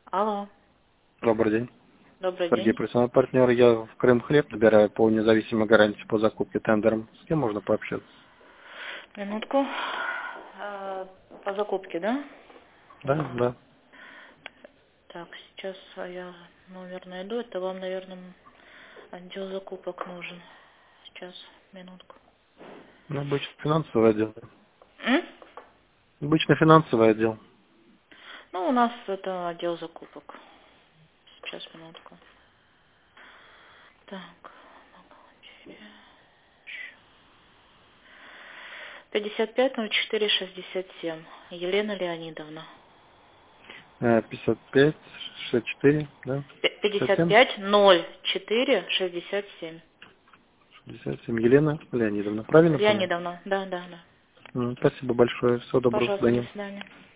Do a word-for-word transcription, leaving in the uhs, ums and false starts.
Алло. Добрый день. Добрый Сергей, день. профессиональный партнер. Я в Крым хлеб набираю по независимой гарантии по закупке тендером. С кем можно пообщаться? Минутку. А, По закупке, да? Да, да. Так, сейчас я номер найду. Это вам, наверное, отдел закупок нужен. Сейчас, минутку. Ну, обычно финансовый отдел. М? Обычно финансовый отдел. Ну, у нас это отдел закупок. Сейчас, минутку. Так. пятьдесят пять ноль четыре шестьдесят семь. Елена Леонидовна. Э, пятьдесят пять шестьдесят четыре, да? П- шестьдесят пятьдесят семь пять ноль четыре шестьдесят семь. шестьдесят семь. Елена Леонидовна. Правильно понял? Леонидовна, да, да, да. М, Спасибо большое. Всего доброго. До Пожалуйста, до свидания. свидания.